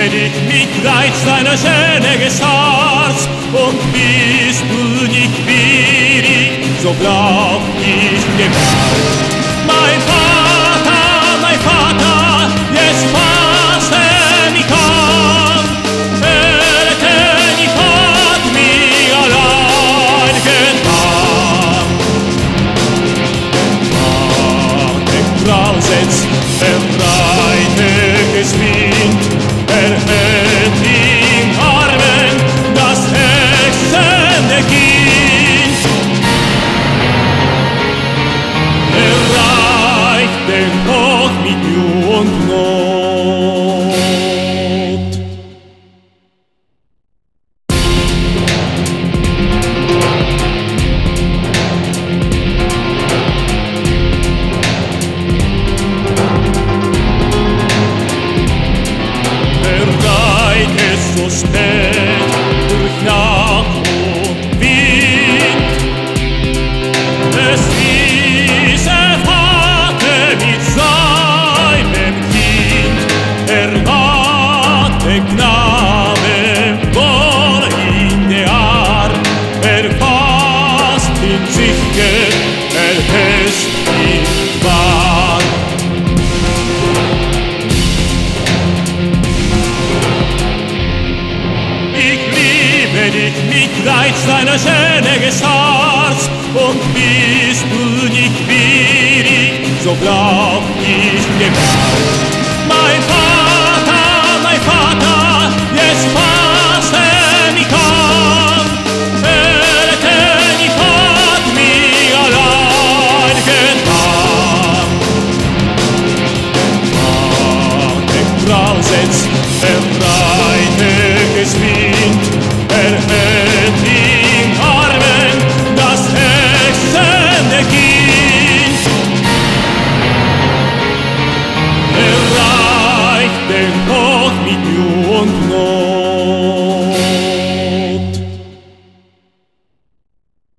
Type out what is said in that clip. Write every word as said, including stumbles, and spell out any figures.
dich mit Reiz deiner schönen Gestalt, und bist du nicht wie ich, so brauch ich Gewalt. Mein Vater, mein Vater, jetzt fasse mich an, der König hat mich allein getan. Warte, Grausitz, befreite Geschwind, er hält im Armen das ächzende Kind. Erreicht den Tod mit Mühe und Not. Erreicht es so spät durch Nacht und Wind, es diese Vater mit seinem Kind, er hat den Knaben wohl in der Arm, er fasst ihn sicher, er hält ihn warm. Ich liebe dich mit Reiz deiner schönen Gestalt, und bist du nicht wie ich, so brauch ich Gewalt. Mein Vater, mein Vater, jetzt fasse mich an, der König hat mich allein getan. Warte, Grausitz, befreite Geschwind, er hält im Armen das ächzende Kind. Erreicht den Tod mit Mühe und Not.